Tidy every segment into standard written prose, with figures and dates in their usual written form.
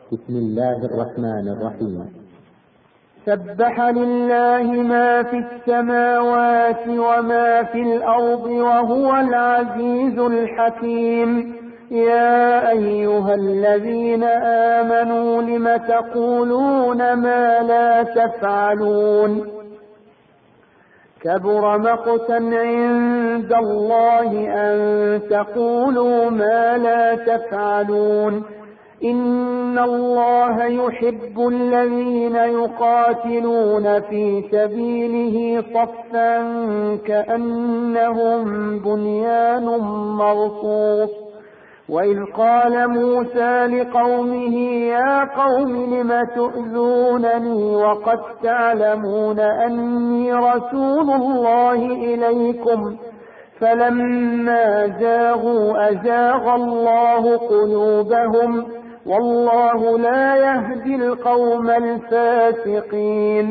بسم الله الرحمن الرحيم. سبح لله ما في السماوات وما في الأرض وهو العزيز الحكيم. يا أيها الذين آمنوا لم تقولون ما لا تفعلون؟ كبر مقتا عند الله أن تقولوا ما لا تفعلون. إن الله يحب الذين يقاتلون في سبيله صفا كأنهم بنيان مرصوص. وإذ قال موسى لقومه يا قوم لم تؤذونني وقد تعلمون أني رسول الله إليكم فلما زاغوا أزاغ الله قلوبهم والله لا يهدي القوم الفاسقين.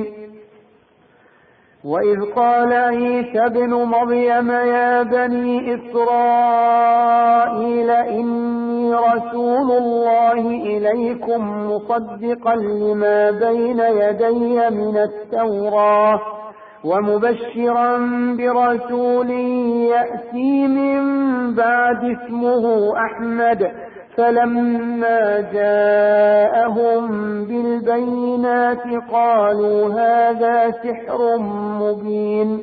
وإذ قال عيسى ابن مريم يا بني إسرائيل إني رسول الله إليكم مصدقا لما بين يدي من التوراة ومبشرا برسول يأتي من بعد اسمه أحمد. فلما جاءهم بالبينات قالوا هذا سحر مبين.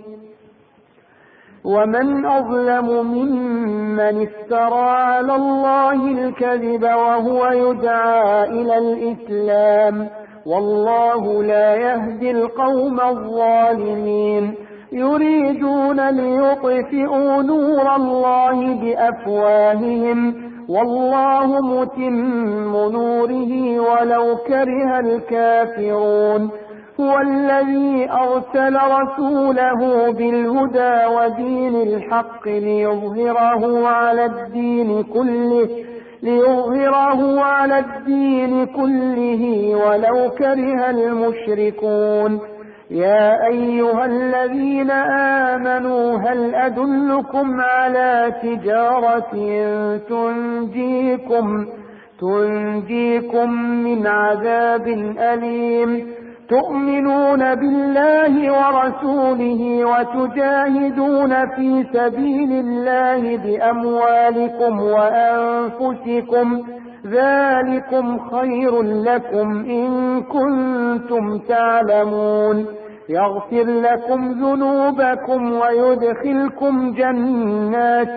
ومن أظلم ممن افترى على الله الكذب وهو يدعى إلى الإسلام والله لا يهدي القوم الظالمين. يريدون ليطفئوا نور الله بأفواههم والله متم نوره ولو كره الكافرون. هو الذي أرسل رسوله بالهدى ودين الحق ليظهره على الدين كله ولو كره المشركون. يا أيها الذين آمنوا هل أدلكم على تجارة تنجيكم من عذاب أليم؟ تؤمنون بالله ورسوله وتجاهدون في سبيل الله بأموالكم وأنفسكم ذلكم خير لكم إن كنتم تعلمون. يغفر لكم ذنوبكم ويدخلكم جنات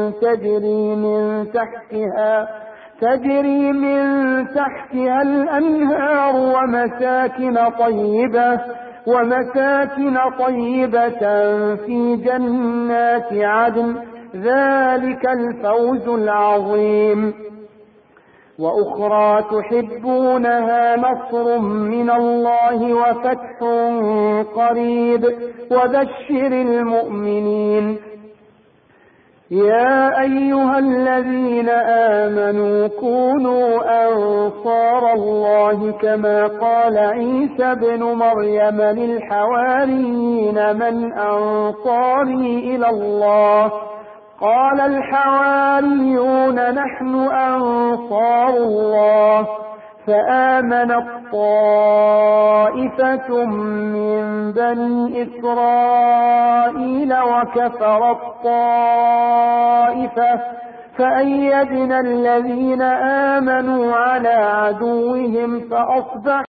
تجري من تحتها الأنهار ومساكن طيبة في جنات عدن ذلك الفوز العظيم. وأخرى تحبونها نصر من الله وفتح قريب وبشر المؤمنين. يا أيها الذين آمنوا كونوا أنصار الله كما قال عيسى ابن مريم للحواريين من أنصاري إلى الله؟ قال الحواريون نحن أنصار الله. فآمنت طائفة من بني إسرائيل وكفرت طائفة فأيدنا الذين آمنوا على عدوهم فأصبحوا